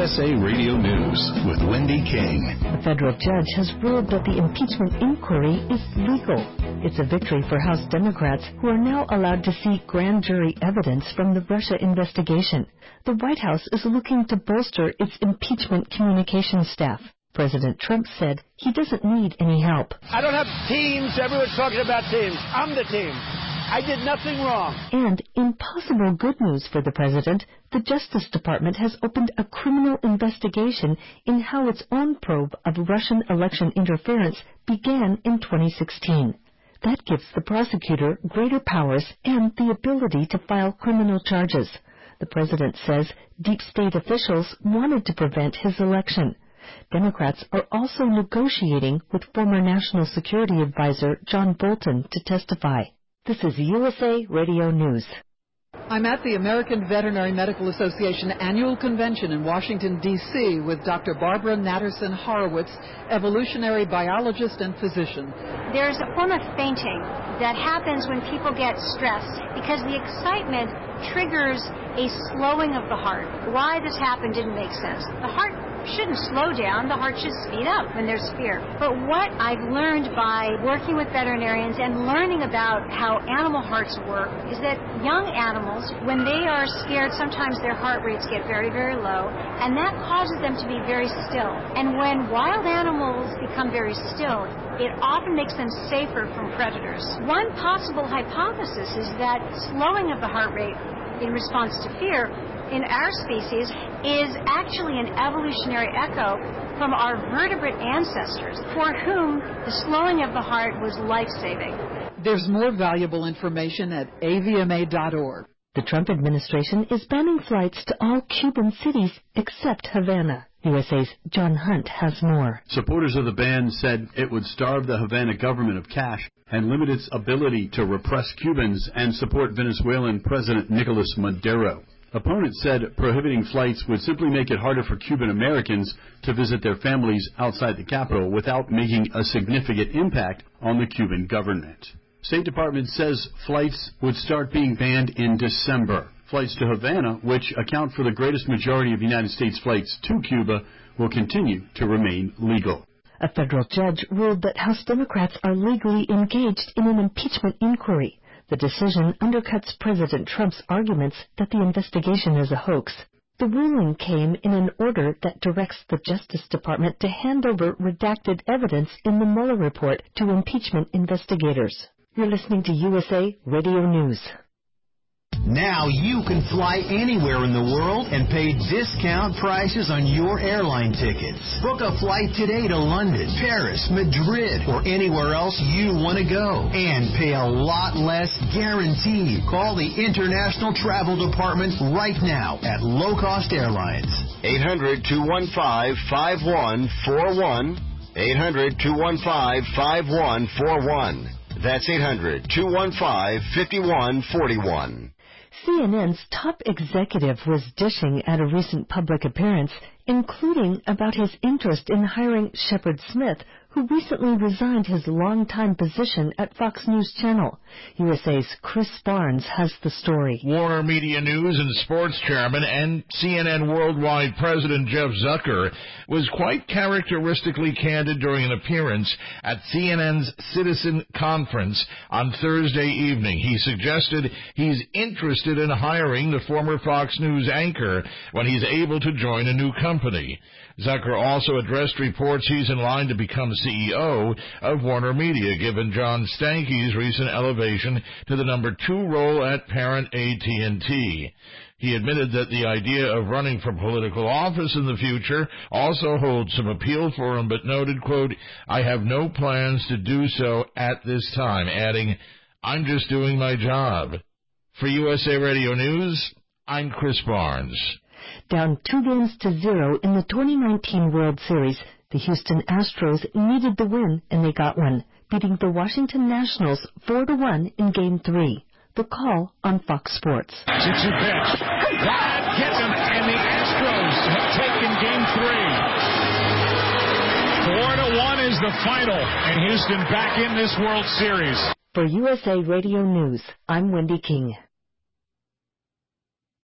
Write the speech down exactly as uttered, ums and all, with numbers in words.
S A Radio News with Wendy King. A federal judge has ruled that the impeachment inquiry is legal. It's a victory for House Democrats, who are now allowed to see grand jury evidence from the Russia investigation. The White House is looking to bolster its impeachment communications staff. President Trump said he doesn't need any help. I don't have teams. Everyone's talking about teams. I'm the team. I did nothing wrong. And in possible good news for the president, the Justice Department has opened a criminal investigation in how its own probe of Russian election interference began in twenty sixteen. That gives the prosecutor greater powers and the ability to file criminal charges. The president says deep state officials wanted to prevent his election. Democrats are also negotiating with former National Security Advisor John Bolton to testify. This is U S A Radio News. I'm at the American Veterinary Medical Association annual convention in Washington, D C with Doctor Barbara Natterson Horowitz, evolutionary biologist and physician. There's a form of fainting that happens when people get stressed because the excitement triggers a slowing of the heart. Why this happened didn't make sense. The heart shouldn't slow down. The heart should speed up when there's fear. But what I've learned by working with veterinarians and learning about how animal hearts work is that young animals, when they are scared, sometimes their heart rates get very, very low, and that causes them to be very still. And when wild animals become very still, it often makes them safer from predators. One possible hypothesis is that slowing of the heart rate in response to fear in our species is actually an evolutionary echo from our vertebrate ancestors for whom the slowing of the heart was life-saving. There's more valuable information at A V M A dot org. The Trump administration is banning flights to all Cuban cities except Havana. U S A's John Hunt has more. Supporters of the ban said it would starve the Havana government of cash and limit its ability to repress Cubans and support Venezuelan President Nicolas Maduro. Opponents said prohibiting flights would simply make it harder for Cuban Americans to visit their families outside the capital without making a significant impact on the Cuban government. State Department says flights would start being banned in December. Flights to Havana, which account for the greatest majority of United States flights to Cuba, will continue to remain legal. A federal judge ruled that House Democrats are legally engaged in an impeachment inquiry. The decision undercuts President Trump's arguments that the investigation is a hoax. The ruling came in an order that directs the Justice Department to hand over redacted evidence in the Mueller report to impeachment investigators. You're listening to U S A Radio News. Now you can fly anywhere in the world and pay discount prices on your airline tickets. Book a flight today to London, Paris, Madrid, or anywhere else you want to go. And pay a lot less guaranteed. Call the International Travel Department right now at Low Cost Airlines. eight hundred, two one five, five one four one. eight hundred, two one five, five one four one. That's eight hundred, two one five, five one four one. C N N's top executive was dishing at a recent public appearance, including about his interest in hiring Shepard Smith, who recently resigned his longtime position at Fox News Channel. U S A's Chris Barnes has the story. Warner Media News and Sports Chairman and C N N Worldwide President Jeff Zucker was quite characteristically candid during an appearance at C N N's Citizen Conference on Thursday evening. He suggested he's interested in hiring the former Fox News anchor when he's able to join a new company. Zucker also addressed reports he's in line to become C E O of Warner Media, given John Stankey's recent elevation to the number two role at parent A T and T. He admitted that the idea of running for political office in the future also holds some appeal for him, but noted, quote, "I have no plans to do so at this time," adding, "I'm just doing my job." For U S A Radio News, I'm Chris Barnes. Down two games to zero in the twenty nineteen World Series, the Houston Astros needed the win, and they got one, beating the Washington Nationals four to one in Game three. The call on Fox Sports. six two pitch. That gets him, and the Astros have taken Game three. four to one is the final, and Houston back in this World Series. For U S A Radio News, I'm Wendy King.